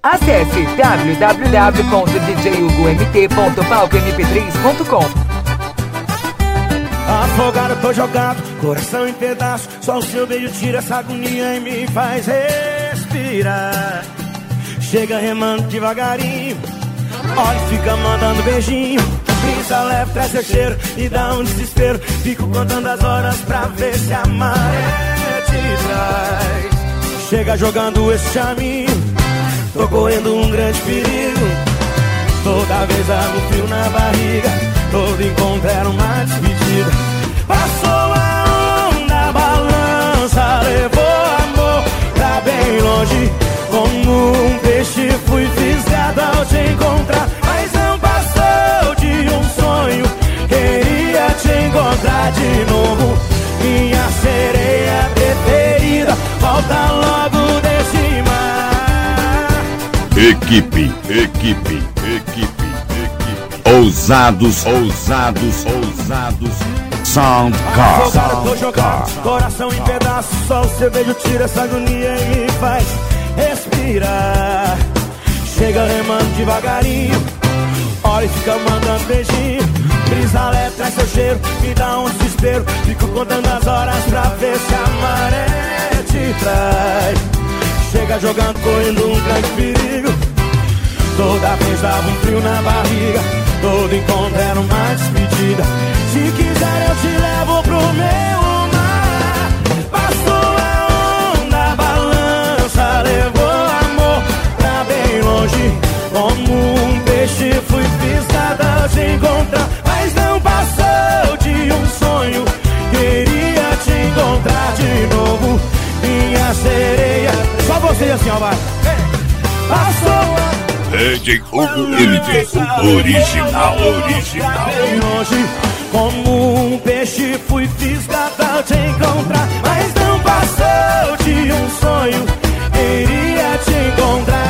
Acesse www.djhugomt.palcomp3.com. Afogado, tô jogado, coração em pedaço. Só o seu beijo tira essa agonia e me faz respirar. Chega remando devagarinho, olha e fica mandando beijinho. Brisa leve, traz seu cheiro e dá um desespero. Fico contando as horas pra ver se a maré te traz. Chega jogando esse chaminho, tô correndo um grande perigo. Toda vez hago frio na barriga, todo encontro era uma despedida. Passou a onda, a balança levou amor pra bem longe. Como um peixe fui fisgado ao te encontrar, mas não passou de um sonho. Queria te encontrar de novo, minha sereia preferida. Volta logo desse mar. Equipe. Ousados. Soundcar. Afogado, tô jogado, coração em pedaços. Só o seu beijo tira essa agonia e me faz respirar. Chega remando devagarinho, olha e fica mandando beijinho. Brisa leve, traz seu cheiro, me dá um desespero. Fico contando as horas pra ver se a maré te traz. Chega jogando, correndo um grande perigo. Toda vez dava um frio na barriga, todo encontro era uma despedida. Se quiser eu te levo pro meu mar. Passou a onda, a balança levou amor pra bem longe. Como um peixe fui fisgado ao te encontrar, mas não passou de um sonho. Queria te encontrar de novo, minha sereia. Só você assim, ó, vai. Passou a DJ Hugo MT, original. bem longe, como um peixe fui fisgado ao te encontrar, mas não passou de um sonho. Queria te encontrar